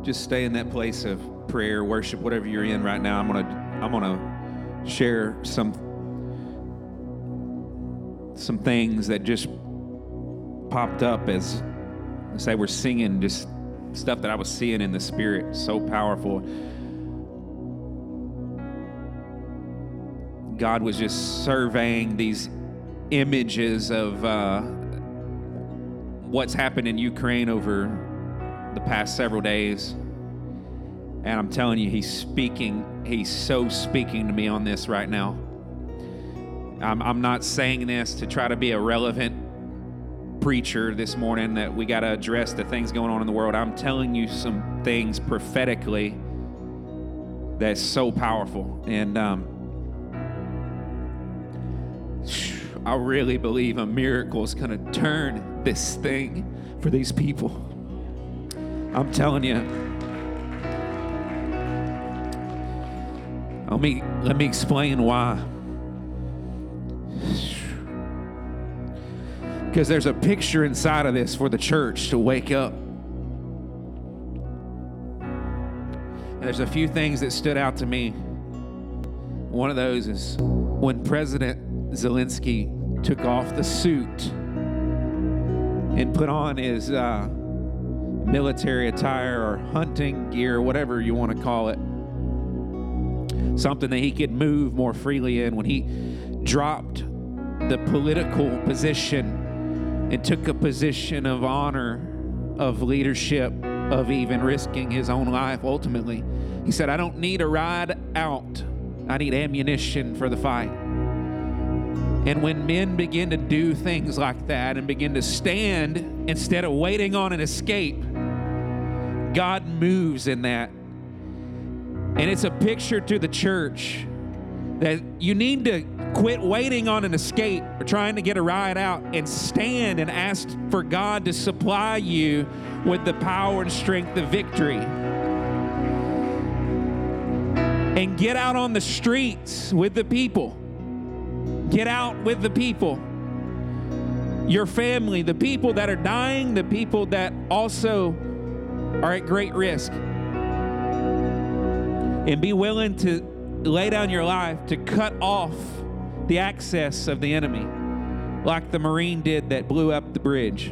just stay in that place of prayer, worship, whatever you're in right now. I'm gonna share some things that just popped up as I say we're singing, just stuff that I was seeing in the spirit. So powerful. God was just surveying these images of what's happened in Ukraine over the past several days. And I'm telling you, he's so speaking to me on this right now. I'm not saying this to try to be a relevant preacher this morning that we got to address the things going on in the world. I'm telling you some things prophetically that's so powerful. And I really believe a miracle is going to turn this thing for these people. I'm telling you. Let me explain why. Because there's a picture inside of this for the church to wake up. And there's a few things that stood out to me. One of those is when President Zelensky took off the suit and put on his military attire or hunting gear, whatever you want to call it. Something that he could move more freely in. When he dropped the political position and took a position of honor, of leadership, of even risking his own life ultimately. He said, I don't need a ride out. I need ammunition for the fight. And when men begin to do things like that and begin to stand instead of waiting on an escape, God moves in that. And it's a picture to the church that you need to quit waiting on an escape or trying to get a ride out and stand and ask for God to supply you with the power and strength of victory. And get out on the streets with the people. Get out with the people. Your family, the people that are dying, the people that also are at great risk. And be willing to lay down your life to cut off the access of the enemy, like the Marine did that blew up the bridge.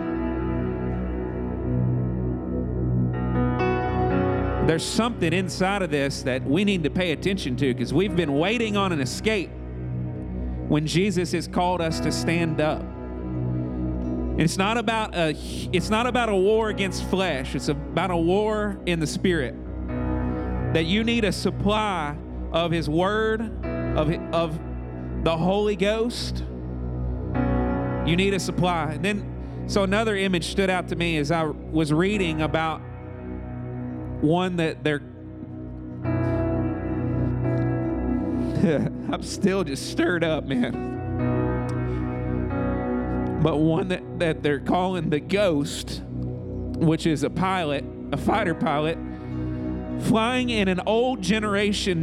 There's something inside of this that we need to pay attention to, because we've been waiting on an escape when Jesus has called us to stand up. And it's not about a war against flesh. It's about a war in the spirit. That you need a supply of His Word, of the Holy Ghost. You need a supply. And then, so another image stood out to me as I was reading about one that they're I'm still just stirred up, man. But one that they're calling the Ghost, which is a pilot, a fighter pilot, flying in an old generation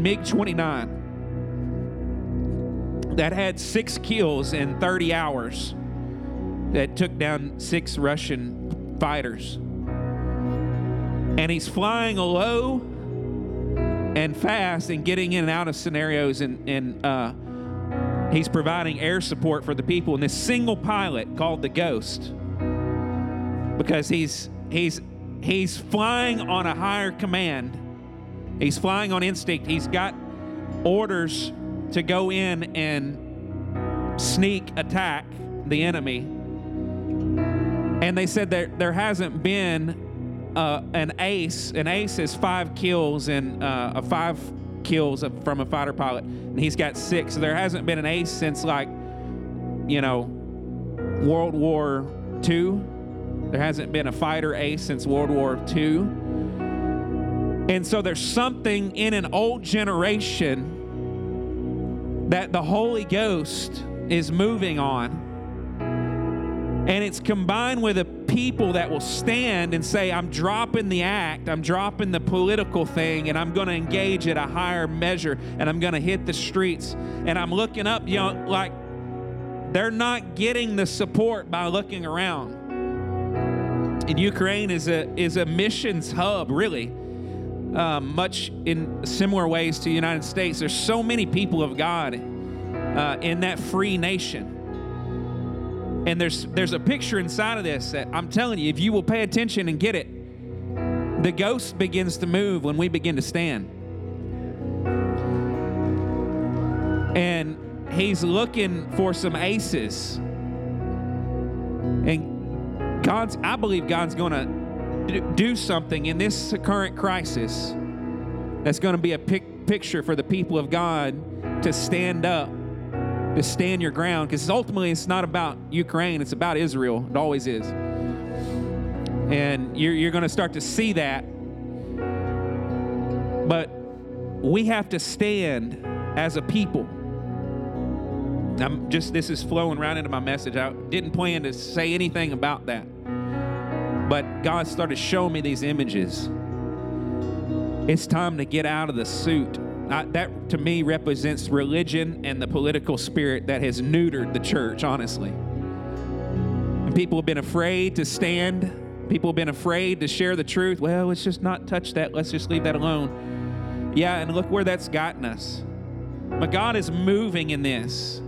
MiG-29 that had 6 kills in 30 hours that took down 6 Russian fighters. And he's flying low and fast and getting in and out of scenarios, and he's providing air support for the people. And this single pilot called the Ghost, because he's flying on a higher command. He's flying on instinct. He's got orders to go in and sneak attack the enemy. And they said there hasn't been an ace. An ace is 5 kills and 5 kills from a fighter pilot. And he's got 6. So there hasn't been an ace since World War II. There hasn't been a fighter ace since World War II. And so there's something in an old generation that the Holy Ghost is moving on. And it's combined with a people that will stand and say, I'm dropping the act, I'm dropping the political thing, and I'm going to engage at a higher measure, and I'm going to hit the streets. And I'm looking up, like they're not getting the support by looking around. And Ukraine is a missions hub, really, much in similar ways to the United States. There's so many people of God in that free nation. And there's a picture inside of this that I'm telling you, if you will pay attention and get it, the ghost begins to move when we begin to stand. And he's looking for some aces. And I believe God's going to do something in this current crisis that's going to be a picture for the people of God to stand up, to stand your ground, because ultimately it's not about Ukraine, it's about Israel. It always is. And you're going to start to see that. But we have to stand as a people. This is flowing right into my message. I didn't plan to say anything about that. But God started showing me these images. It's time to get out of the suit. That, to me, represents religion and the political spirit that has neutered the church, honestly. And people have been afraid to stand. People have been afraid to share the truth. Well, let's just not touch that. Let's just leave that alone. Yeah, and look where that's gotten us. But God is moving in this.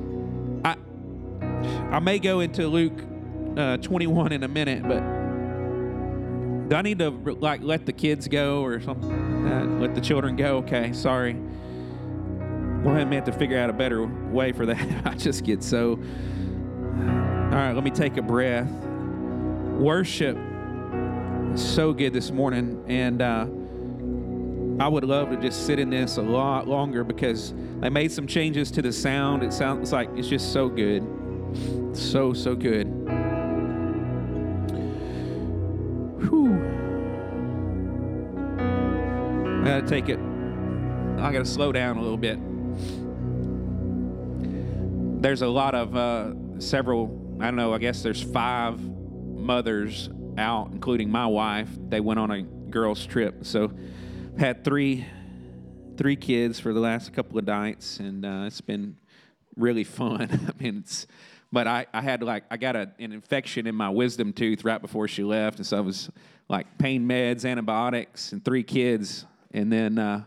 I may go into Luke 21 in a minute, but do I need to let the kids go or something? Let the children go? Okay, sorry. We'll have to figure out a better way for that. I just get so... All right, let me take a breath. Worship is so good this morning, and I would love to just sit in this a lot longer because I made some changes to the sound. It sounds like it's just so good. So good. Whew. I gotta take it. I gotta slow down a little bit. There's a lot of I don't know, I guess there's 5 mothers out, including my wife. They went on a girls' trip. So had three kids for the last couple of nights, and it's been really fun. I mean, but I got an infection in my wisdom tooth right before she left, and so I was like pain meds, antibiotics, and 3 kids, and then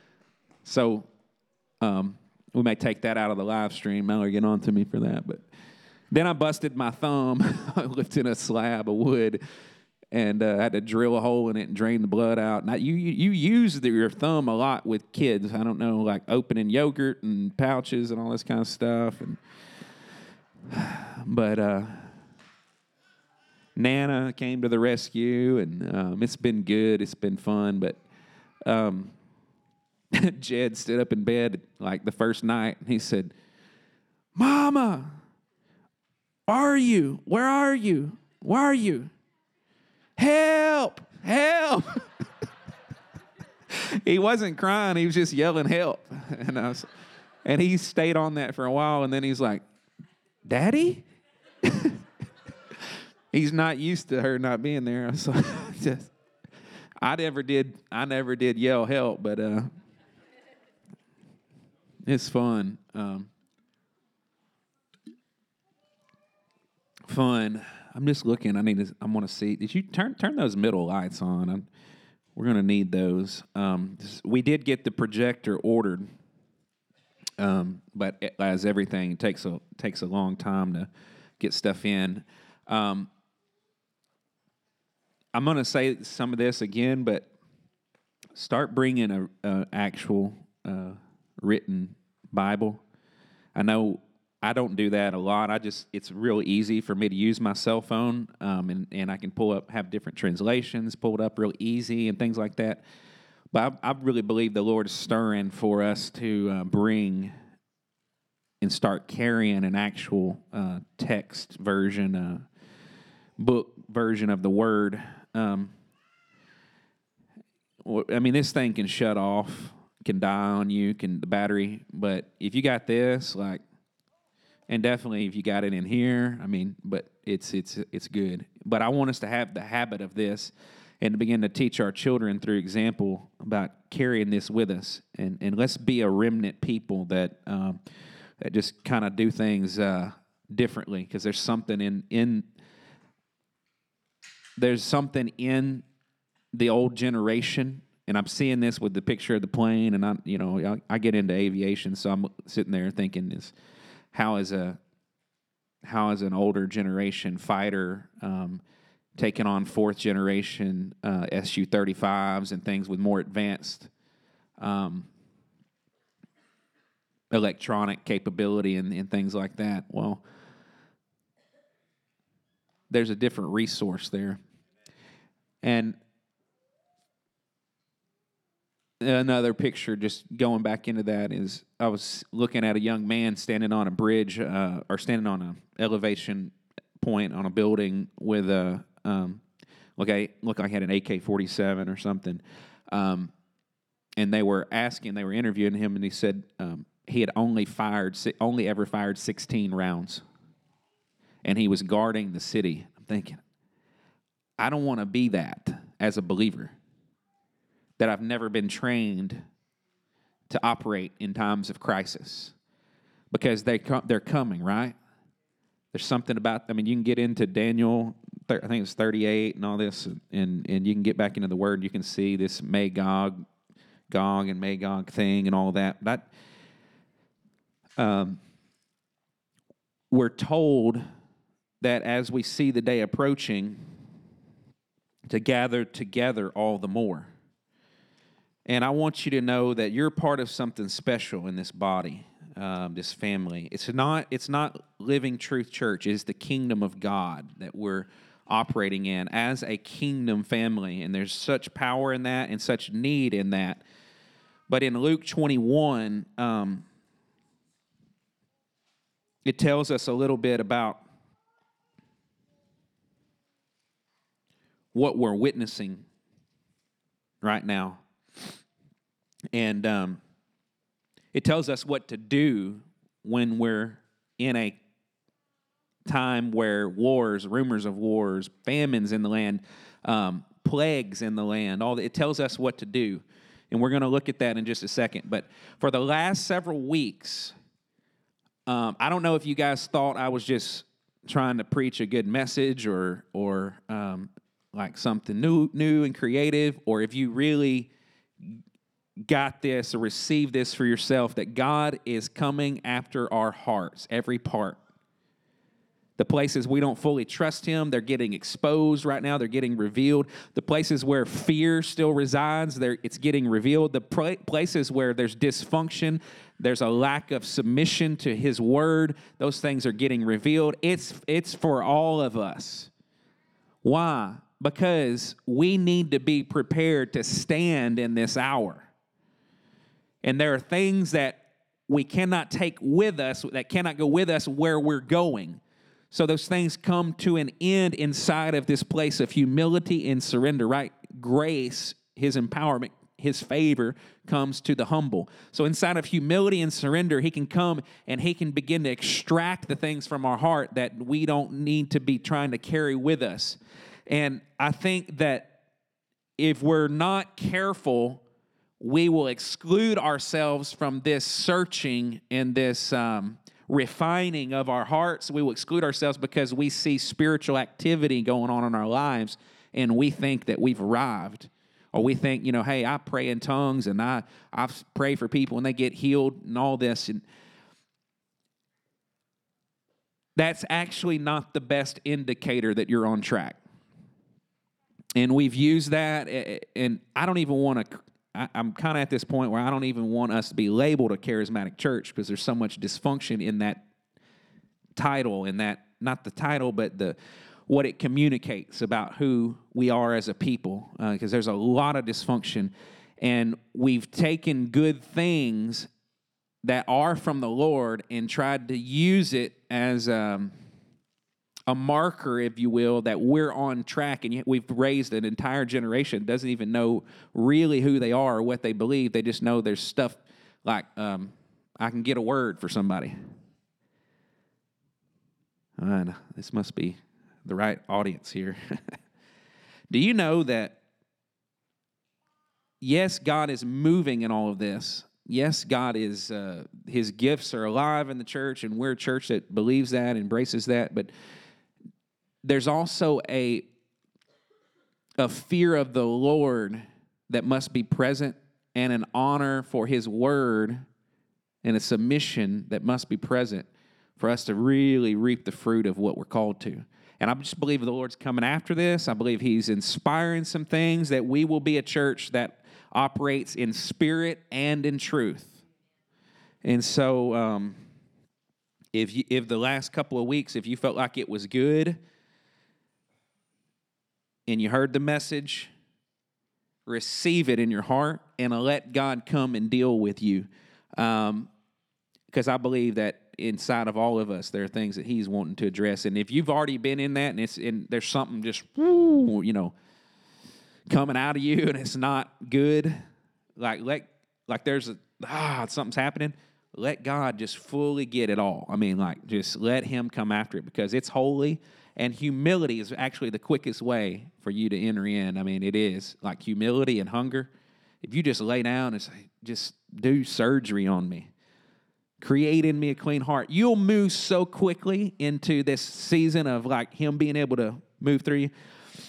we may take that out of the live stream. Mallory, get on to me for that. But then I busted my thumb lifting a slab of wood, and I had to drill a hole in it and drain the blood out. Now, you use your thumb a lot with kids. I don't know, like opening yogurt and pouches and all this kind of stuff. But Nana came to the rescue, and it's been good. It's been fun. But Jed stood up in bed like the first night, and he said, "Mama, are you? Where are you? Where are you? Help! Help!" He wasn't crying. He was just yelling, "Help!" And he stayed on that for a while, and then he's like, "Daddy?" He's not used to her not being there. So I never did yell help, but it's fun. Fun. I'm just looking. I want to see. Did you turn those middle lights on? We're gonna need those. We did get the projector ordered, but as everything, it takes a long time to get stuff in. I'm gonna say some of this again, but start bringing a actual written Bible. I know I don't do that a lot. It's real easy for me to use my cell phone, and I can have different translations pulled up real easy and things like that. But I really believe the Lord is stirring for us to bring and start carrying an actual text version, book version of the Word. This thing can shut off, can die on you, the battery. But if you got this, and definitely if you got it in here, but it's good. But I want us to have the habit of this and to begin to teach our children through example about carrying this with us. And let's be a remnant people that just kind of do things differently, because there's something in there's something in the old generation, and I'm seeing this with the picture of the plane, and I get into aviation, so I'm sitting there thinking, how is an older generation fighter taking on fourth generation Su-35s and things with more advanced electronic capability and things like that. Well, there's a different resource there. And another picture, just going back into that, is I was looking at a young man standing on a bridge or standing on an elevation point on a building with a looked like he had an AK-47 or something. And they were interviewing him, and he said he had only ever fired 16 rounds, and he was guarding the city. I'm thinking, I don't want to be that as a believer, that I've never been trained to operate in times of crisis, because they're coming, right? There's something about, you can get into Daniel, I think it's 38 and all this, and you can get back into the Word, and you can see this Gog and Magog thing and all that. We're told that as we see the day approaching, to gather together all the more. And I want you to know that you're part of something special in this body, this family. It's not Living Truth Church. It is the kingdom of God that we're operating in as a kingdom family. And there's such power in that and such need in that. But in Luke 21, it tells us a little bit about what we're witnessing right now. And it tells us what to do when we're in a time where rumors of wars, famines in the land, plagues in the land, it tells us what to do. And we're going to look at that in just a second. But for the last several weeks, I don't know if you guys thought I was just trying to preach a good message or like something new and creative, or if you really got this or received this for yourself, that God is coming after our hearts, every part. The places we don't fully trust Him, they're getting exposed right now. They're getting revealed. The places where fear still resides, it's getting revealed. The places where there's dysfunction, there's a lack of submission to His Word, those things are getting revealed. It's for all of us. Why? Because we need to be prepared to stand in this hour. And there are things that we cannot take with us, that cannot go with us where we're going. So those things come to an end inside of this place of humility and surrender, right? Grace, His empowerment, His favor comes to the humble. So inside of humility and surrender, He can come and He can begin to extract the things from our heart that we don't need to be trying to carry with us. And I think that if we're not careful, we will exclude ourselves from this searching and this refining of our hearts. We will exclude ourselves because we see spiritual activity going on in our lives, and we think that we've arrived. Or we think, hey, I pray in tongues, and I pray for people, and they get healed, and all this. And that's actually not the best indicator that you're on track. And we've used that, and I don't even want to... I'm kind of at this point where I don't even want us to be labeled a charismatic church, because there's so much dysfunction in that title, and that, not the title, but what it communicates about who we are as a people, because there's a lot of dysfunction, and we've taken good things that are from the Lord and tried to use it as a marker, if you will, that we're on track, and yet we've raised an entire generation that doesn't even know really who they are or what they believe. They just know there's stuff like, I can get a word for somebody. This must be the right audience here. Do you know that, yes, God is moving in all of this. Yes, God is, His gifts are alive in the church, and we're a church that believes that, embraces that, but there's also a a fear of the Lord that must be present, and an honor for his word and a submission that must be present for us to really reap the fruit of what we're called to. And I just believe the Lord's coming after this. I believe he's inspiring some things, that we will be a church that operates in spirit and in truth. And so if the last couple of weeks, if you felt like it was good and you heard the message, receive it in your heart and let God come and deal with you. Because I believe that inside of all of us, there are things that he's wanting to address. And if you've already been in that and there's something just, coming out of you and it's not good, something's happening, let God just fully get it all. I mean, just let him come after it, because it's holy, and humility is actually the quickest way for you to enter in. I mean, it is like humility and hunger. If you just lay down and say, just do surgery on me, create in me a clean heart, you'll move so quickly into this season of him being able to move through you.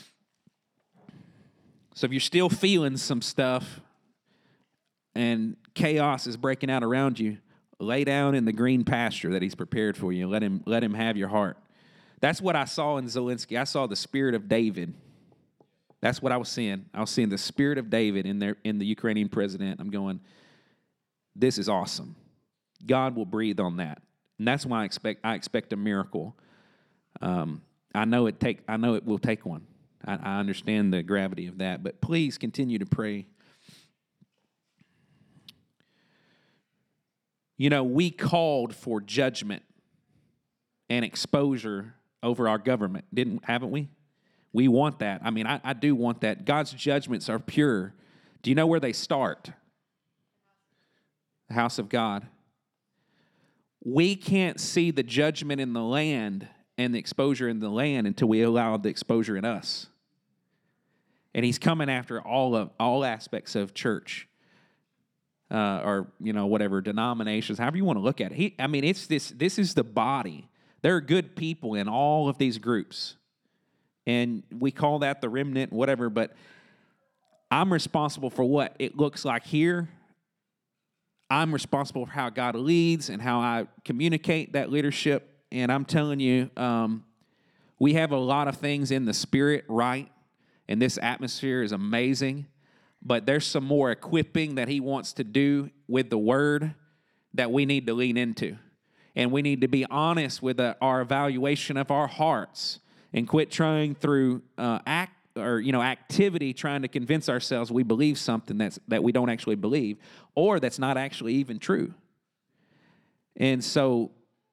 So if you're still feeling some stuff and chaos is breaking out around you, lay down in the green pasture that he's prepared for you. Let him have your heart. That's what I saw in Zelensky. I saw the spirit of David. That's what I was seeing. I was seeing the spirit of David in the Ukrainian president. I'm going, this is awesome. God will breathe on that, and that's why I expect a miracle. I know it will take one. I understand the gravity of that, but please continue to pray. We called for judgment and exposure over our government, haven't we? We want that. I mean, I do want that. God's judgments are pure. Do you know where they start? The house of God. We can't see the judgment in the land and the exposure in the land until we allow the exposure in us. And he's coming after all aspects of church, or whatever denominations, however you want to look at it. It's this. This is the body. There are good people in all of these groups, and we call that the remnant, whatever. But I'm responsible for what it looks like here. I'm responsible for how God leads and how I communicate that leadership. And I'm telling you, we have a lot of things in the spirit, right? And this atmosphere is amazing. But there's some more equipping that he wants to do with the word that we need to lean into. And we need to be honest with our evaluation of our hearts and quit trying through activity, trying to convince ourselves we believe something that we don't actually believe, or that's not actually even true. And so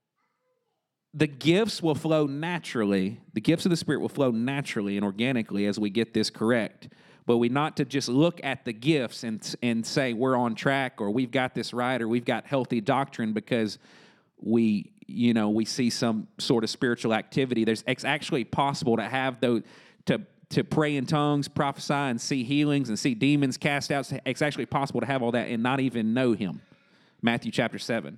the gifts will flow naturally. The gifts of the Spirit will flow naturally and organically as we get this correct. But we not to just look at the gifts and say we're on track, or we've got this right, or we've got healthy doctrine because we see some sort of spiritual activity. It's actually possible to have those, to pray in tongues, prophesy, and see healings, and see demons cast out. It's actually possible to have all that and not even know him. Matthew chapter 7.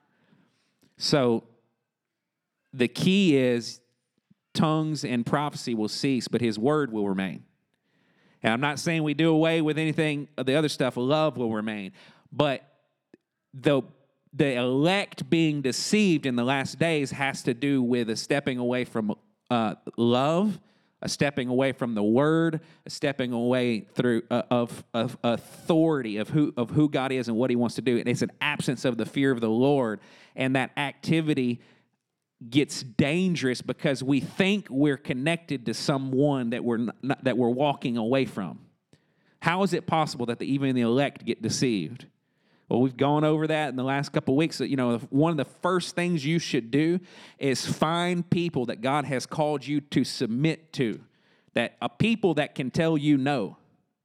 So the key is tongues and prophecy will cease, but his word will remain. And I'm not saying we do away with anything of the other stuff. Love will remain. But the elect being deceived in the last days has to do with a stepping away from love, a stepping away from the word, a stepping away through of authority of who God is and what he wants to do. And it's an absence of the fear of the Lord. And that activity gets dangerous because we think we're connected to someone that we're walking away from. How is it possible that even the elect get deceived? Well, we've gone over that in the last couple of weeks. One of the first things you should do is find people that God has called you to submit to, people that can tell you no.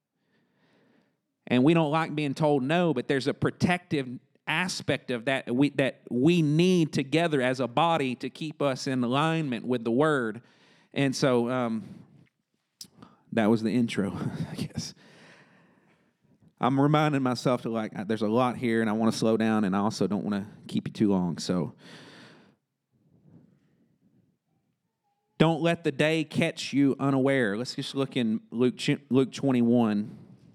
And we don't like being told no, but there's a protective aspect of that we need together as a body to keep us in alignment with the word. And so that was the intro, I guess. I'm reminding myself there's a lot here, and I want to slow down, and I also don't want to keep you too long. So Don't let the day catch you unaware. Let's just look in Luke 21.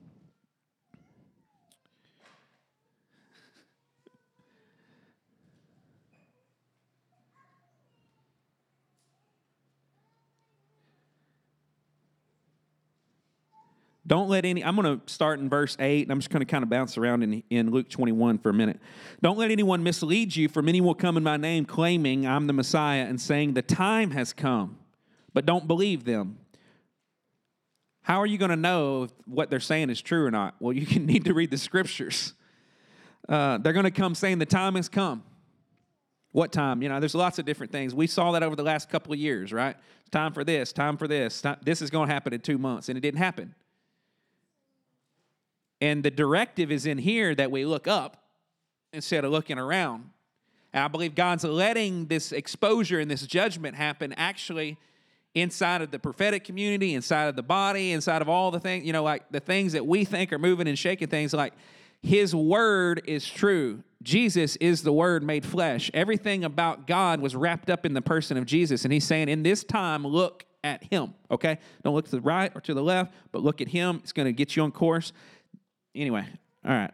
Don't let I'm going to start in verse 8, and I'm just going to kind of bounce around in Luke 21 for a minute. Don't let anyone mislead you, for many will come in my name, claiming I'm the Messiah, and saying the time has come, but don't believe them. How are you going to know if what they're saying is true or not? Well, you need to read the scriptures. They're going to come saying the time has come. What time? There's lots of different things. We saw that over the last couple of years, right? Time for this, time for this. This is going to happen in 2 months, and it didn't happen. And the directive is in here that we look up instead of looking around. And I believe God's letting this exposure and this judgment happen actually inside of the prophetic community, inside of the body, inside of all the things, like the things that we think are moving and shaking things, like His word is true. Jesus is the Word made flesh. Everything about God was wrapped up in the person of Jesus. And He's saying, in this time, look at Him, okay? Don't look to the right or to the left, but look at Him. It's going to get you on course. Anyway, all right.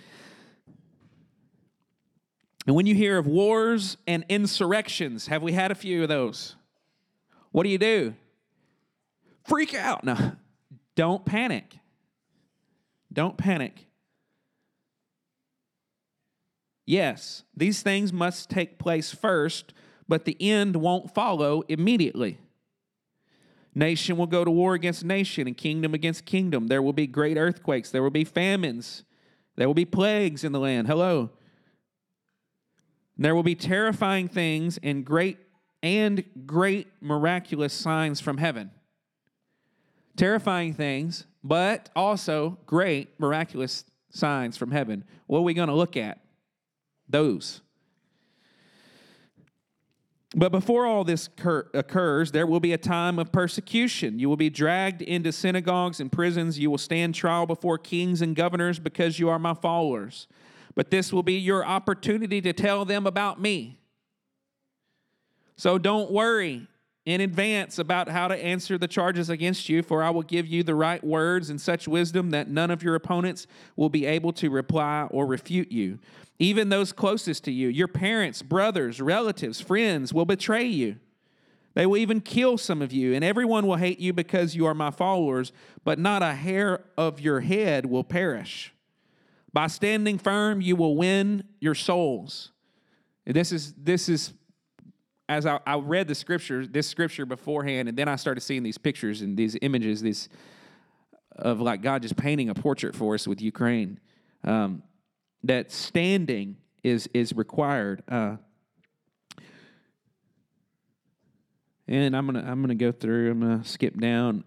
And when you hear of wars and insurrections, have we had a few of those? What do? Freak out. No, don't panic. Don't panic. Yes, these things must take place first, but the end won't follow immediately. Nation will go to war against nation and kingdom against kingdom. There will be great earthquakes. There will be famines. There will be plagues in the land. Hello. There will be terrifying things and great miraculous signs from heaven. Terrifying things, but also great miraculous signs from heaven. What are we going to look at? Those. But before all this occurs, there will be a time of persecution. You will be dragged into synagogues and prisons. You will stand trial before kings and governors because you are my followers. But this will be your opportunity to tell them about me. So don't worry in advance about how to answer the charges against you, for I will give you the right words and such wisdom that none of your opponents will be able to reply or refute you. Even those closest to you, your parents, brothers, relatives, friends will betray you. They will even kill some of you, and everyone will hate you because you are my followers, but not a hair of your head will perish. By standing firm, you will win your souls. This is as I read this scripture beforehand, and then I started seeing these pictures and these images, of like God just painting a portrait for us with Ukraine. That standing is required. And I'm gonna go through. I'm gonna skip down.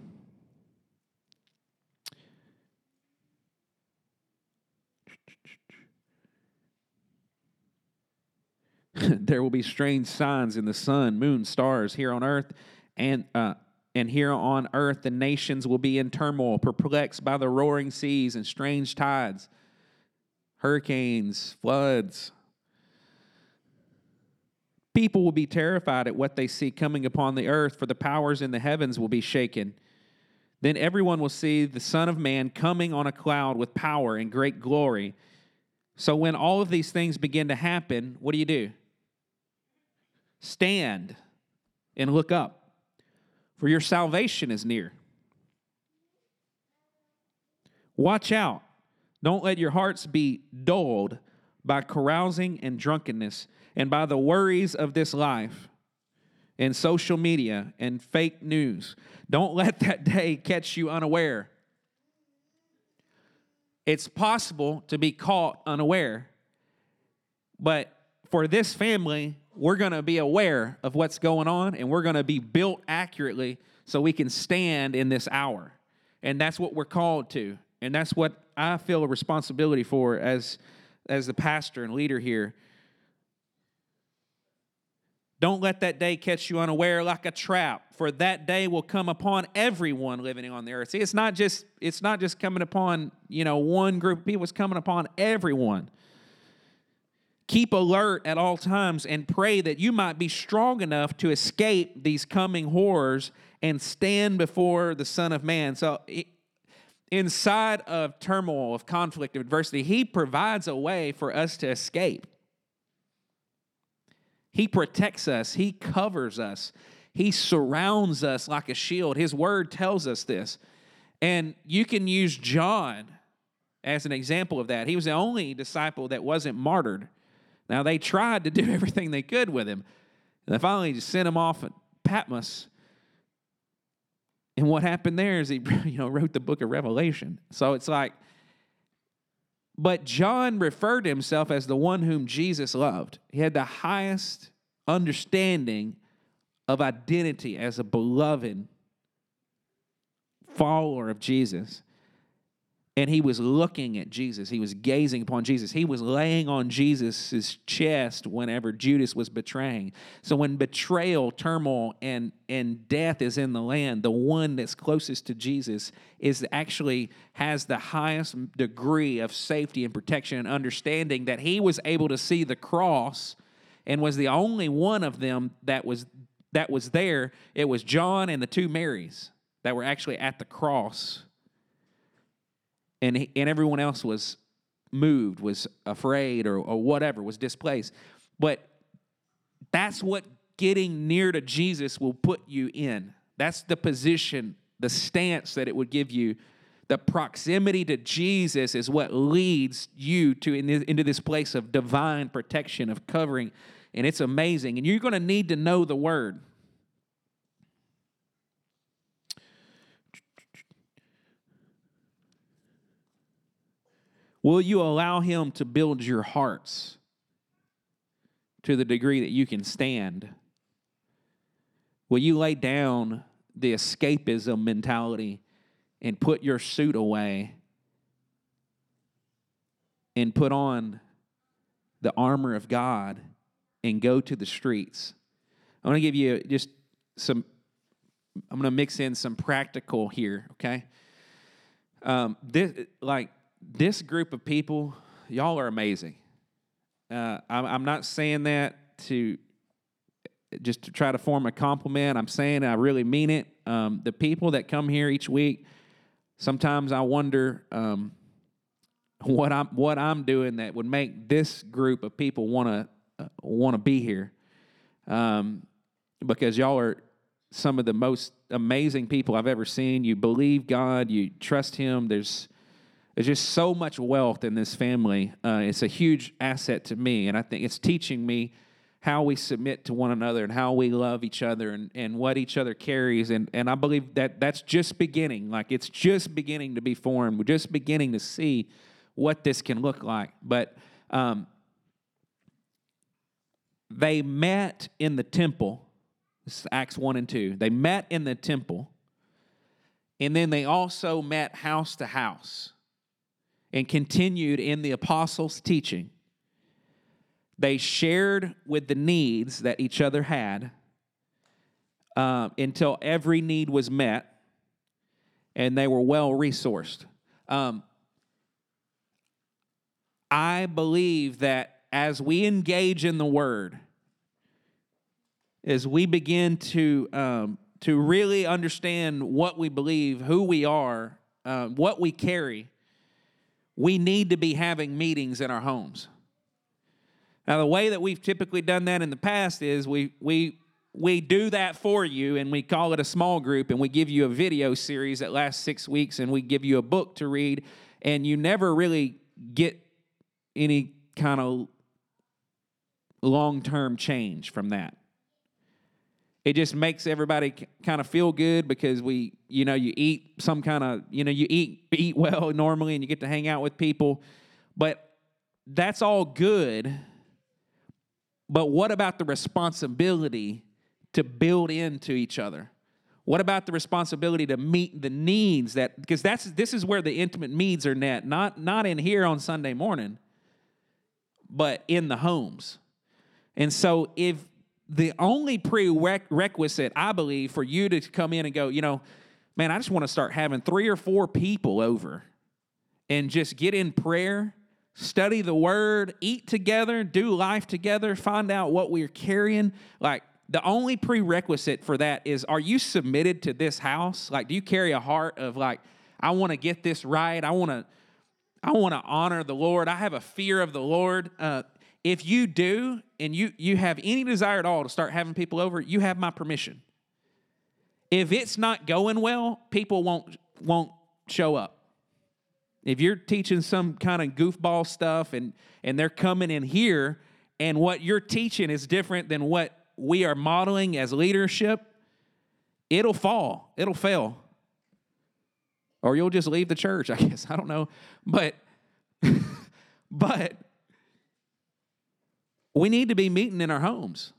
There will be strange signs in the sun, moon, stars here on earth, and here on earth the nations will be in turmoil, perplexed by the roaring seas and strange tides, hurricanes, floods. People will be terrified at what they see coming upon the earth, for the powers in the heavens will be shaken. Then everyone will see the Son of Man coming on a cloud with power and great glory. So when all of these things begin to happen, what do? Stand and look up, for your salvation is near. Watch out. Don't let your hearts be dulled by carousing and drunkenness and by the worries of this life and social media and fake news. Don't let that day catch you unaware. It's possible to be caught unaware, but for this family, we're going to be aware of what's going on, and we're going to be built accurately so we can stand in this hour. And that's what we're called to. And that's what I feel a responsibility for as the pastor and leader here. Don't let that day catch you unaware like a trap, for that day will come upon everyone living on the earth. See, it's not just coming upon, one group of people, it's coming upon everyone. Keep alert at all times and pray that you might be strong enough to escape these coming horrors and stand before the Son of Man. So inside of turmoil, of conflict, of adversity, he provides a way for us to escape. He protects us. He covers us. He surrounds us like a shield. His word tells us this. And you can use John as an example of that. He was the only disciple that wasn't martyred. Now, they tried to do everything they could with him. And they finally just sent him off at Patmos. And what happened there is he wrote the book of Revelation. So it's like, but John referred to himself as the one whom Jesus loved. He had the highest understanding of identity as a beloved follower of Jesus. And he was looking at Jesus. He was gazing upon Jesus. He was laying on Jesus' chest whenever Judas was betraying. So when betrayal, turmoil, and death is in the land, the one that's closest to Jesus has the highest degree of safety and protection and understanding that he was able to see the cross and was the only one of them that was there. It was John and the two Marys that were actually at the cross. And everyone else was moved, was afraid, or whatever, was displaced. But that's what getting near to Jesus will put you in. That's the position, the stance that it would give you. The proximity to Jesus is what leads you into this place of divine protection, of covering. And it's amazing. And you're going to need to know the word. Will you allow him to build your hearts to the degree that you can stand? Will you lay down the escapism mentality and put your suit away and put on the armor of God and go to the streets? I want to give you just I'm going to mix in some practical here, okay? This group of people, y'all are amazing. I'm not saying that to try to form a compliment. I'm saying I really mean it. The people that come here each week, sometimes I wonder what I'm doing that would make this group of people want to be here, because y'all are some of the most amazing people I've ever seen. You believe God, you trust Him. There's just so much wealth in this family. It's a huge asset to me, and I think it's teaching me how we submit to one another and how we love each other and what each other carries. And I believe that's just beginning. Like, it's just beginning to be formed. We're just beginning to see what this can look like. But they met in the temple. This is Acts 1 and 2. They met in the temple, and then they also met house to house and continued in the apostles' teaching. They shared with the needs that each other had until every need was met, and they were well-resourced. I believe that as we engage in the Word, as we begin to really understand what we believe, who we are, what we carry, we need to be having meetings in our homes. Now, the way that we've typically done that in the past is we do that for you, and we call it a small group, and we give you a video series that lasts 6 weeks, and we give you a book to read, and you never really get any kind of long-term change from that. It just makes everybody kind of feel good because you eat some kind of, you eat well normally and you get to hang out with people. But that's all good. But what about the responsibility to build into each other? What about the responsibility to meet the needs because this is where the intimate needs are met, not in here on Sunday morning, but in the homes. And so if the only prerequisite, I believe, for you to come in and go, man, I just want to start having 3 or 4 people over and just get in prayer, study the word, eat together, do life together, find out what we're carrying. Like, the only prerequisite for that is, are you submitted to this house? Like, do you carry a heart of like, I want to get this right. I want to honor the Lord. I have a fear of the Lord. If you do, and you have any desire at all to start having people over, you have my permission. If it's not going well, people won't show up. If you're teaching some kind of goofball stuff and they're coming in here and what you're teaching is different than what we are modeling as leadership, it'll fall. It'll fail. Or you'll just leave the church, I guess. I don't know. But we need to be meeting in our homes.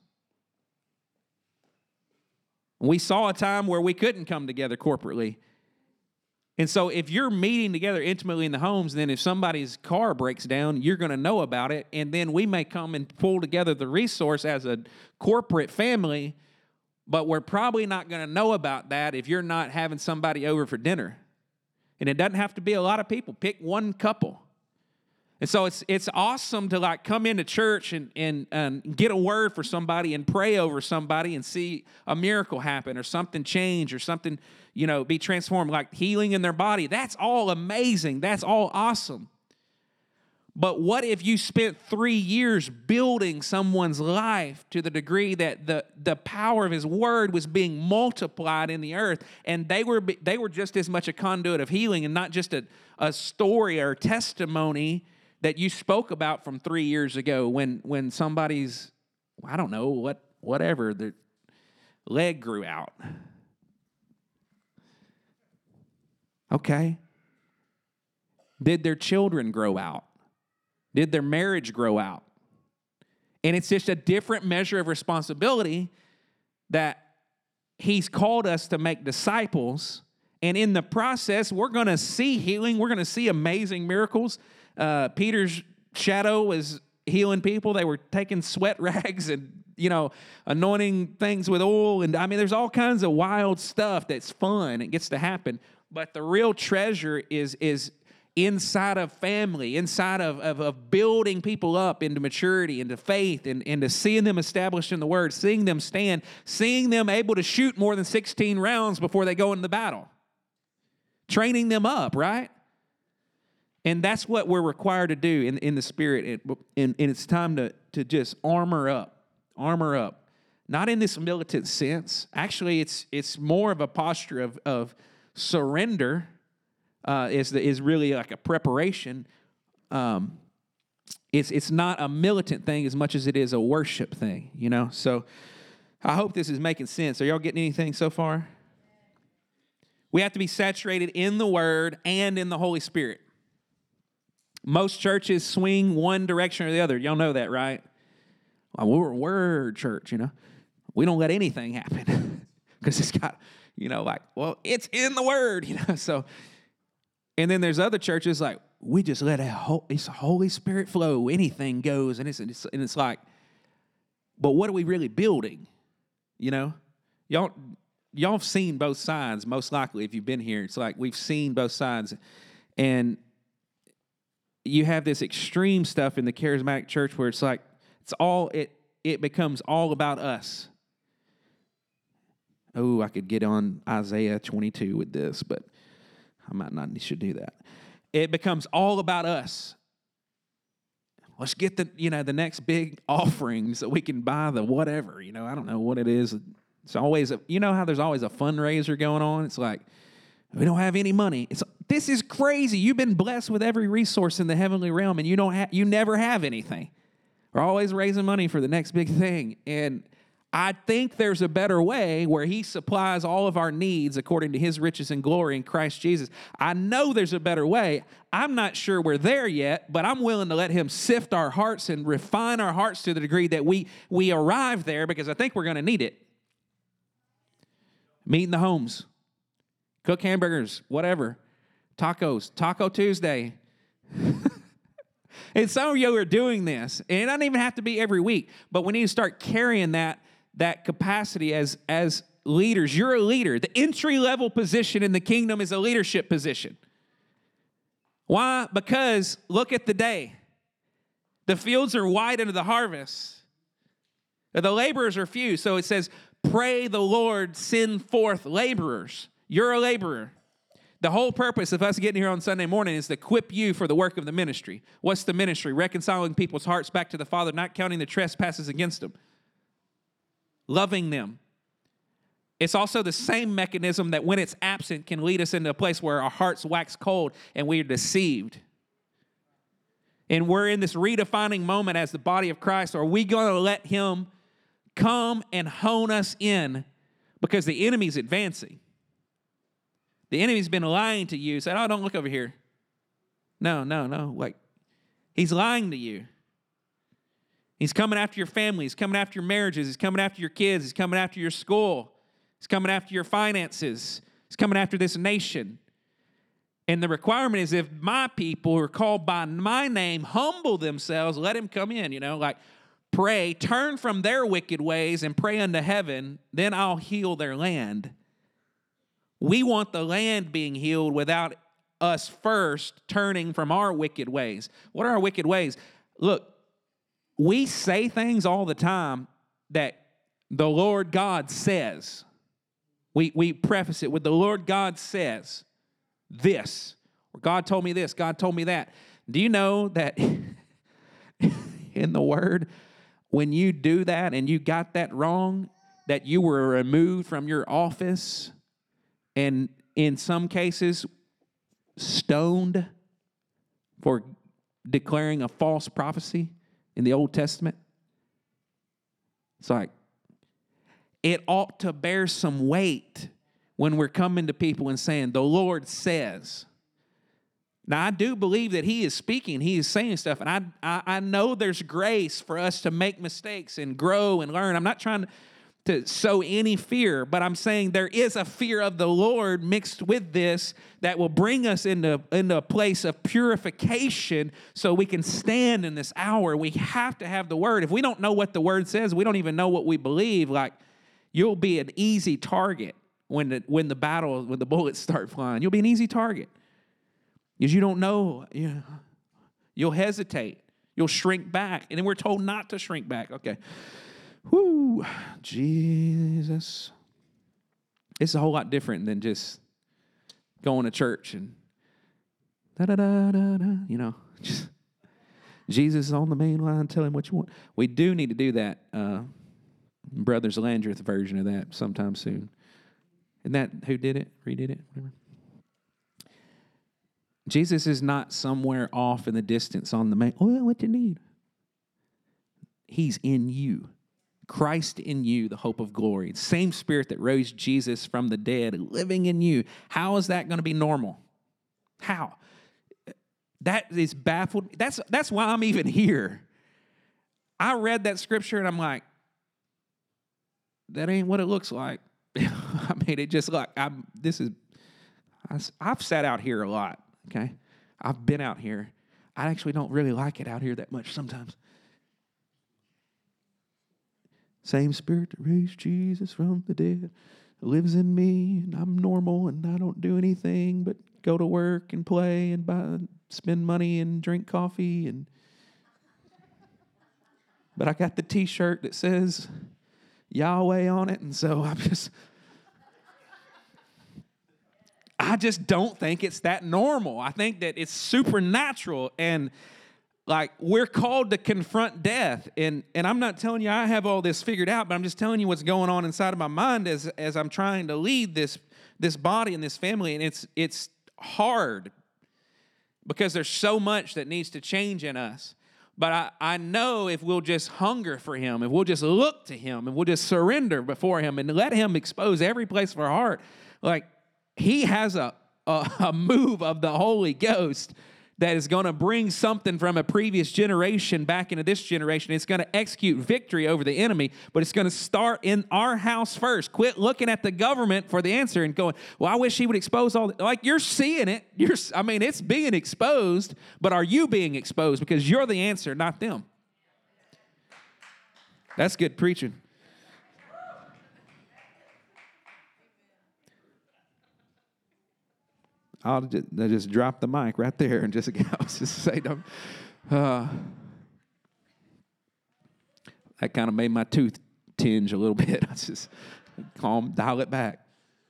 We saw a time where we couldn't come together corporately. And so if you're meeting together intimately in the homes, then if somebody's car breaks down, you're going to know about it. And then we may come and pull together the resource as a corporate family, but we're probably not going to know about that if you're not having somebody over for dinner. And it doesn't have to be a lot of people. Pick one couple. And so it's awesome to like come into church and get a word for somebody and pray over somebody and see a miracle happen or something change or something, be transformed, like healing in their body. That's all amazing. That's all awesome. But what if you spent 3 years building someone's life to the degree that the power of his word was being multiplied in the earth, and they were just as much a conduit of healing and not just a story or testimony that you spoke about from 3 years ago when somebody's, I don't know, whatever, their leg grew out. Okay. Did their children grow out? Did their marriage grow out? And it's just a different measure of responsibility that he's called us to make disciples. And in the process, we're going to see healing. We're going to see amazing miracles. Peter's shadow was healing people. They were taking sweat rags and, anointing things with oil. And there's all kinds of wild stuff that's fun. It gets to happen. But the real treasure is inside of family, inside of building people up into maturity, into faith, and to seeing them established in the word, seeing them stand, seeing them able to shoot more than 16 rounds before they go into the battle. Training them up, right? And that's what we're required to do in the Spirit. And it's time to just armor up. Not in this militant sense. Actually, it's more of a posture of surrender. Is really like a preparation. It's not a militant thing as much as it is a worship thing, So I hope this is making sense. Are y'all getting anything so far? We have to be saturated in the Word and in the Holy Spirit. Most churches swing one direction or the other. Y'all know that, right? Well, we're a Word church, We don't let anything happen because it's got, it's in the Word, So. And then there's other churches like, we just let it's Holy Spirit flow. Anything goes. And it's like, but what are we really building? Y'all have seen both sides, most likely, if you've been here. It's like we've seen both sides. And you have this extreme stuff in the charismatic church where it's like, it becomes all about us. Oh, I could get on Isaiah 22 with this, but I might not should do that. It becomes all about us. Let's get the next big offering so we can buy the whatever. I don't know what it is. It's always how there's always a fundraiser going on. It's like we don't have any money. This is crazy. You've been blessed with every resource in the heavenly realm, and you never have anything. We're always raising money for the next big thing, and I think there's a better way where he supplies all of our needs according to his riches and glory in Christ Jesus. I know there's a better way. I'm not sure we're there yet, but I'm willing to let him sift our hearts and refine our hearts to the degree that we arrive there, because I think we're going to need it. Meet in the homes. Cook hamburgers, whatever. Tacos. Taco Tuesday. And some of you are doing this. And it doesn't even have to be every week, but we need to start carrying that capacity as leaders. You're a leader. The entry-level position in the kingdom is a leadership position. Why? Because look at the day. The fields are white unto the harvest. The laborers are few. So it says, pray the Lord send forth laborers. You're a laborer. The whole purpose of us getting here on Sunday morning is to equip you for the work of the ministry. What's the ministry? Reconciling people's hearts back to the Father, not counting the trespasses against them. Loving them. It's also the same mechanism that when it's absent can lead us into a place where our hearts wax cold and we are deceived. And we're in this redefining moment as the body of Christ. Are we going to let him come and hone us in? Because the enemy's advancing. The enemy's been lying to you. Said, oh, don't look over here. No. Like, he's lying to you. He's coming after your family. He's coming after your marriages. He's coming after your kids. He's coming after your school. He's coming after your finances. He's coming after this nation. And the requirement is if my people who are called by my name humble themselves, let him come in, like pray, turn from their wicked ways and pray unto heaven, then I'll heal their land. We want the land being healed without us first turning from our wicked ways. What are our wicked ways? Look, we say things all the time that the Lord God says. We preface it with the Lord God says this, or God told me this, God told me that. Do you know that in the Word, when you do that and you got that wrong, that you were removed from your office and in some cases stoned for declaring a false prophecy in the Old Testament? It's like, it ought to bear some weight when we're coming to people and saying, the Lord says. Now, I do believe that he is speaking, he is saying stuff, and I know there's grace for us to make mistakes and grow and learn. I'm not trying to sow any fear, but I'm saying there is a fear of the Lord mixed with this that will bring us into a place of purification so we can stand in this hour. We have to have the Word. If we don't know what the Word says, we don't even know what we believe, like, you'll be an easy target when the bullets start flying. You'll be an easy target. Because you don't know. You'll hesitate. You'll shrink back. And then we're told not to shrink back. Okay. Whoo, Jesus. It's a whole lot different than just going to church and da-da-da-da-da, just Jesus is on the main line, tell him what you want. We do need to do that. Brothers Landreth version of that sometime soon. Isn't that who did it? Redid it? Whatever. Jesus is not somewhere off in the distance on the main. Oh, what you need? He's in you. Christ in you, the hope of glory. Same Spirit that rose Jesus from the dead, living in you. How is that going to be normal? How? That is baffled. That's why I'm even here. I read that scripture and I'm like, that ain't what it looks like. I mean, it just like, I've sat out here a lot, okay? I've been out here. I actually don't really like it out here that much sometimes. Same Spirit that raised Jesus from the dead lives in me, and I'm normal, and I don't do anything but go to work and play and spend money and drink coffee. But I got the T-shirt that says Yahweh on it, and so I just don't think it's that normal. I think that it's supernatural, and like we're called to confront death. And I'm not telling you I have all this figured out, but I'm just telling you what's going on inside of my mind as I'm trying to lead this body and this family, and it's hard because there's so much that needs to change in us. But I know if we'll just hunger for him, if we'll just look to him, and we'll just surrender before him and let him expose every place of our heart, like he has a move of the Holy Ghost that is going to bring something from a previous generation back into this generation. It's going to execute victory over the enemy, but it's going to start in our house first. Quit looking at the government for the answer and going, well, I wish he would expose all. Like, you're seeing it. It's being exposed, but are you being exposed? Because you're the answer, not them. That's good preaching. I'll just drop the mic right there and just say, That kind of made my tooth tinge a little bit. I just dial it back.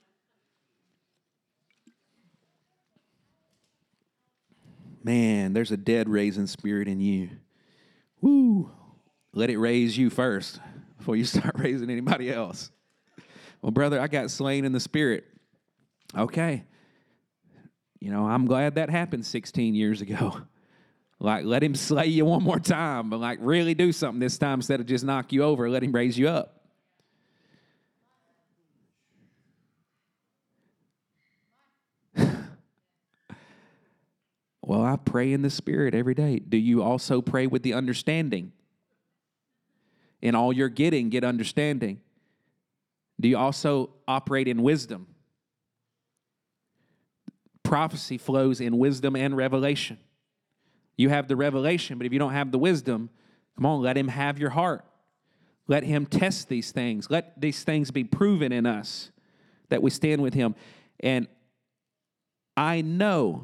Man, there's a dead raising spirit in you. Woo! Let it raise you first before you start raising anybody else. Well, brother, I got slain in the spirit. Okay. I'm glad that happened 16 years ago. Like, let him slay you one more time, but like really do something this time instead of just knock you over. Let him raise you up. Well, I pray in the Spirit every day. Do you also pray with the understanding? In all you're getting, get understanding. Do you also operate in wisdom? Prophecy flows in wisdom and revelation. You have the revelation, but if you don't have the wisdom, come on, let him have your heart. Let him test these things. Let these things be proven in us that we stand with him. And I know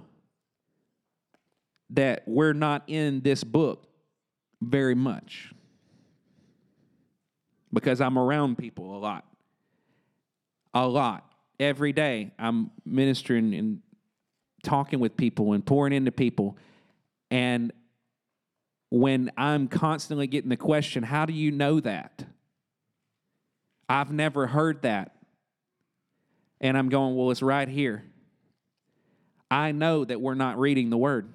that we're not in this book very much because I'm around people a lot. A lot. Every day I'm ministering and talking with people and pouring into people. And when I'm constantly getting the question, how do you know that? I've never heard that. And I'm going, well, it's right here. I know that we're not reading the Word.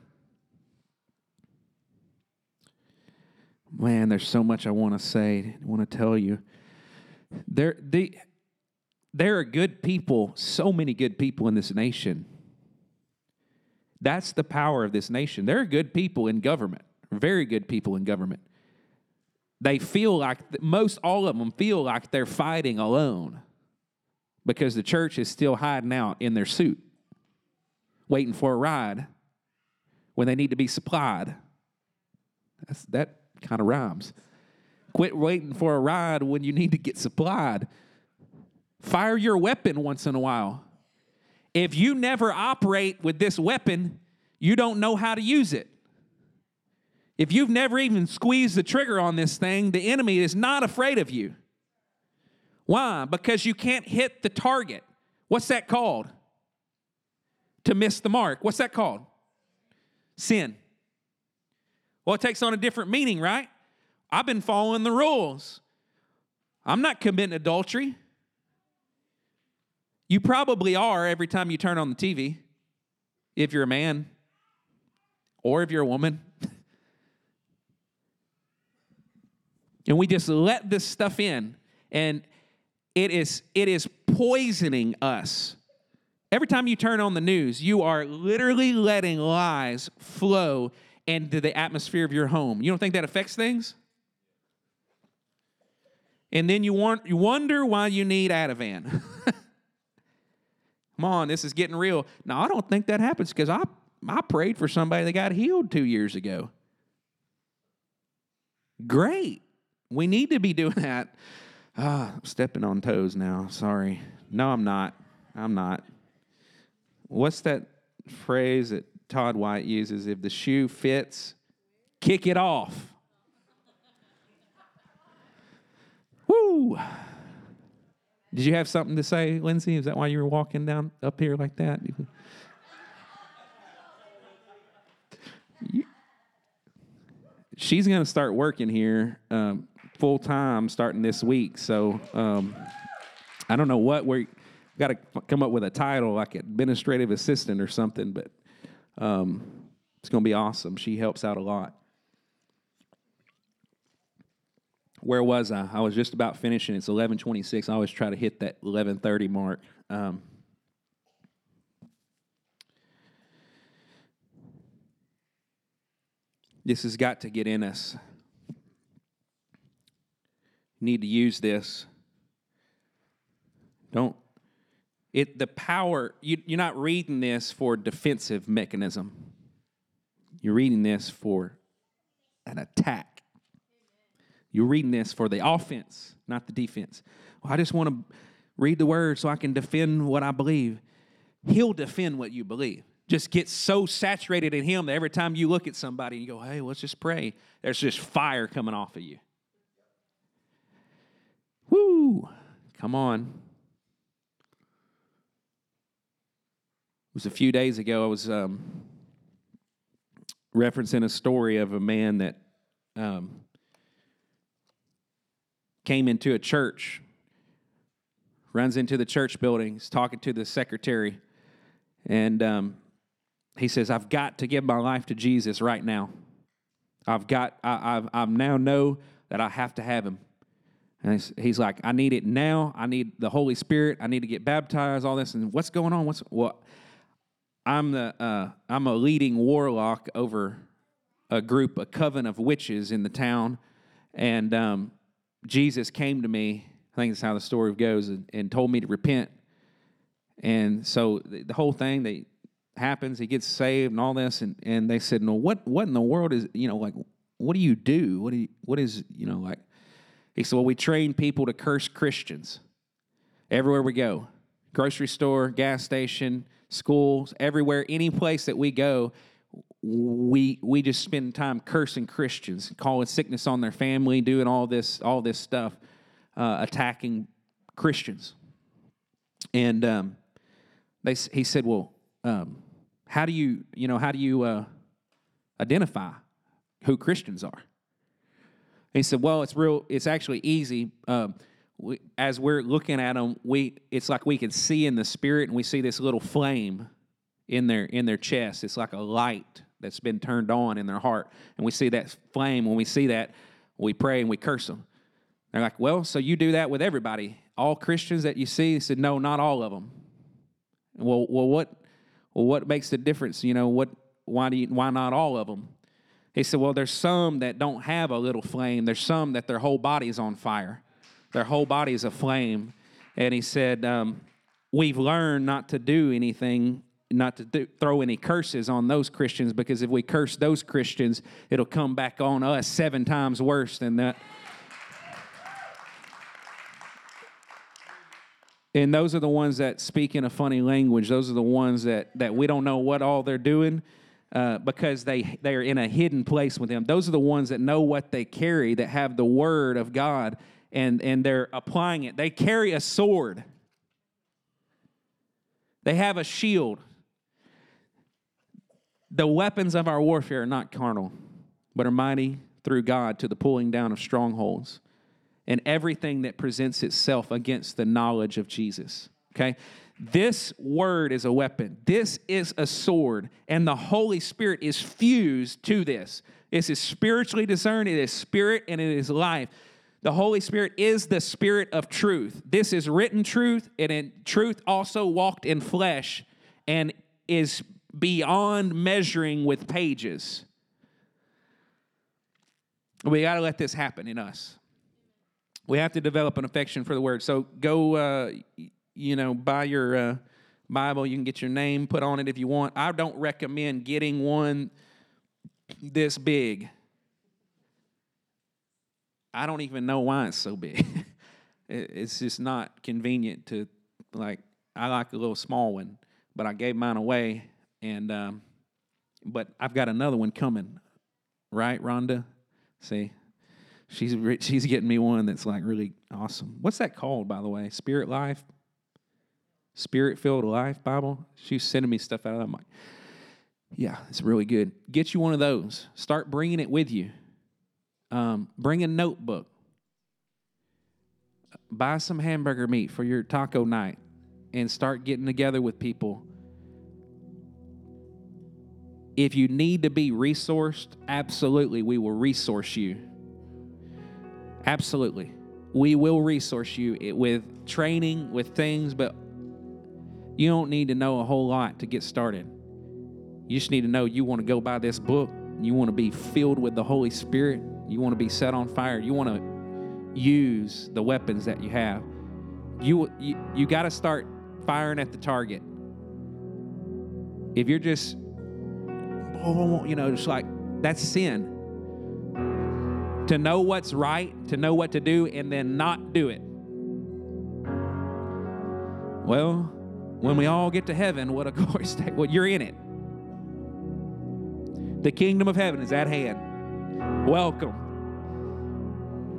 Man, there's so much I want to say, I want to tell you. There are good people, so many good people in this nation. That's the power of this nation. There are good people in government, very good people in government. They feel like, all of them feel like they're fighting alone because the church is still hiding out in their suit, waiting for a ride when they need to be supplied. That kind of rhymes. Quit waiting for a ride when you need to get supplied. Fire your weapon once in a while. If you never operate with this weapon, you don't know how to use it. If you've never even squeezed the trigger on this thing, the enemy is not afraid of you. Why? Because you can't hit the target. What's that called? To miss the mark. What's that called? Sin. Well, it takes on a different meaning, right? I've been following the rules. I'm not committing adultery. You probably are every time you turn on the TV, if you're a man or if you're a woman. And we just let this stuff in, and it is poisoning us. Every time you turn on the news, you are literally letting lies flow into the atmosphere of your home. You don't think that affects things? And then you wonder why you need Ativan. Come on, this is getting real. No, I don't think that happens because I prayed for somebody that got healed 2 years ago. Great. We need to be doing that. I'm stepping on toes now. Sorry. No, I'm not. What's that phrase that Todd White uses? If the shoe fits, kick it off. Woo! Did you have something to say, Lindsay? Is that why you were walking down up here like that? She's going to start working here full time starting this week. So I don't know what we got to come up with a title like administrative assistant or something, but it's going to be awesome. She helps out a lot. Where was I? I was just about finishing. It's 11:26. I always try to hit that 11:30 mark. This has got to get in us. Need to use this. The power, you're not reading this for defensive mechanism. You're reading this for an attack. You're reading this for the offense, not the defense. Well, I just want to read the word so I can defend what I believe. He'll defend what you believe. Just get so saturated in him that every time you look at somebody, you go, hey, let's just pray. There's just fire coming off of you. Woo! Come on. It was a few days ago, I was referencing a story of a man that came into a church, runs into the church building, he's talking to the secretary, and he says, I've got to give my life to Jesus right now. I now know that I have to have him. And he's like, I need it now. I need the Holy Spirit. I need to get baptized, all this. And what's going on? I'm a leading warlock over a coven of witches in the town. And Jesus came to me, I think that's how the story goes, and told me to repent. And so the whole thing happens, he gets saved and all this, and they said, no, what in the world is, like, what do you do? What is, like, he said, well, we train people to curse Christians everywhere we go. Grocery store, gas station, schools, everywhere, any place that we go, we just spend time cursing Christians, calling sickness on their family, doing all this stuff, attacking Christians. And he said, well, how do you identify who Christians are? He said, well, it's actually easy. As we're looking at them, it's like we can see in the spirit, and we see this little flame in their chest. It's like a light that's been turned on in their heart, and we see that flame. When we see that, we pray and we curse them. They're like, well, so you do that with everybody, all Christians that you see? He said, no, not all of them. Well, what makes the difference? Why not all of them? He said, well, there's some that don't have a little flame. There's some that their whole body is on fire. Their whole body is aflame. And he said, we've learned not to do anything, not to throw any curses on those Christians, because if we curse those Christians, it'll come back on us 7 times worse than that. And those are the ones that speak in a funny language. Those are the ones that we don't know what all they're doing because they're in a hidden place with him. Those are the ones that know what they carry, that have the word of God, and they're applying it. They carry a sword. They have a shield. The weapons of our warfare are not carnal, but are mighty through God to the pulling down of strongholds and everything that presents itself against the knowledge of Jesus. Okay? This word is a weapon. This is a sword, and the Holy Spirit is fused to this. This is spiritually discerned. It is spirit and it is life. The Holy Spirit is the spirit of truth. This is written truth, and in truth also walked in flesh and is beyond measuring with pages. We got to let this happen in us. We have to develop an affection for the word. So go, buy your Bible. You can get your name put on it if you want. I don't recommend getting one this big. I don't even know why it's so big. It's just not convenient to, I like a little small one, but I gave mine away, and but I've got another one coming. Right, Rhonda? See? She's getting me one that's really awesome. What's that called, by the way? Spirit Life? Spirit-filled Life Bible? She's sending me stuff out of that. I'm like, yeah, it's really good. Get you one of those. Start bringing it with you. Bring a notebook. Buy some hamburger meat for your taco night and start getting together with people. If you need to be resourced, absolutely, we will resource you. Absolutely. We will resource you with training, with things, but you don't need to know a whole lot to get started. You just need to know you want to go buy this book. You want to be filled with the Holy Spirit. You want to be set on fire. You want to use the weapons that you have. You got to start firing at the target. If you're just, just that's sin. To know what's right, to know what to do, and then not do it. Well, when we all get to heaven, what a glorious day. Well, you're in it. The kingdom of heaven is at hand. Welcome.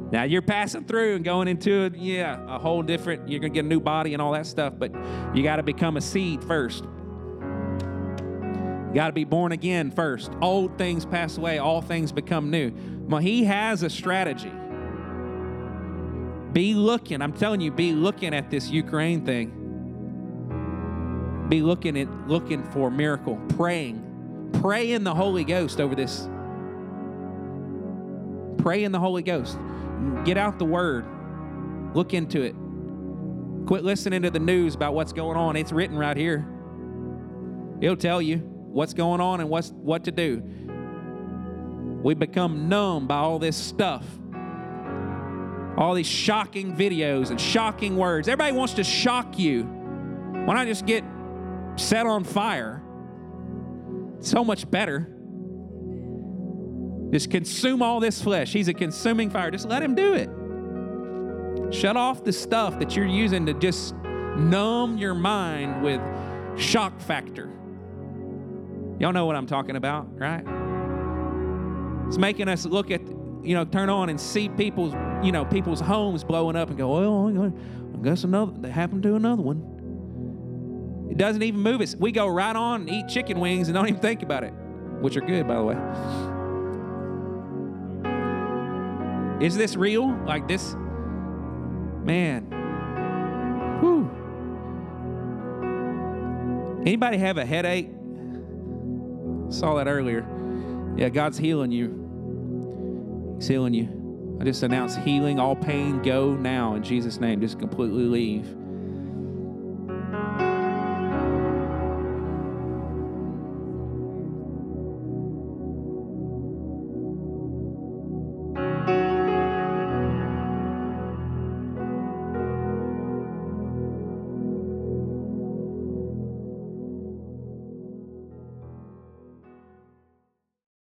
Now you're passing through and going into a whole different, you're going to get a new body and all that stuff, but you got to become a seed first. You got to be born again first. Old things pass away, all things become new. Well, he has a strategy. Be looking, I'm telling you, be looking at this Ukraine thing. Be looking for a miracle, praying. Pray in the Holy Ghost over this. Pray in the Holy Ghost. Get out the Word. Look into it. Quit listening to the news about what's going on. It's written right here. It'll tell you what's going on and what to do. We become numb by all this stuff. All these shocking videos and shocking words. Everybody wants to shock you. Why not just get set on fire? So much better. Just consume all this flesh. He's a consuming fire. Just let him do it. Shut off the stuff that you're using to just numb your mind with shock factor. Y'all know what I'm talking about, right? It's making us look at, turn on and see people's homes blowing up and go, oh, I guess that happened to another one. It doesn't even move us. We go right on and eat chicken wings and don't even think about it, which are good, by the way. Is this real? Like this? Man. Whew. Anybody have a headache? Saw that earlier. Yeah, God's healing you. He's healing you. I just announced healing. All pain, go now in Jesus' name. Just completely leave.